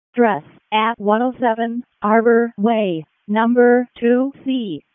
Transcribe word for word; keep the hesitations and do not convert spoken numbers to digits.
address at one oh seven Arbor Way, number two C,